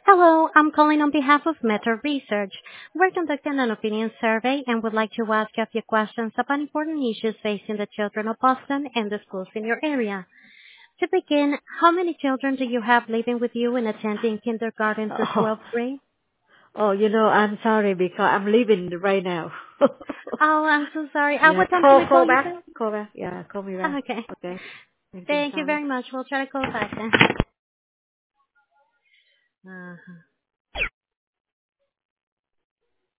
Hello, I'm calling on behalf of Meta Research. We're conducting an opinion survey and would like to ask you a few questions about important issues facing the children of Boston and the schools in your area. To begin, how many children do you have living with you and attending kindergarten to Oh, 12th grade? I'm sorry because I'm leaving right now. Oh, I'm so sorry. Yeah, What time can call we call call you back, back? call back. Yeah, call me back. Okay. Okay. Thank you. Thank you Sorry. very much. We'll try to call back then. Uh-huh.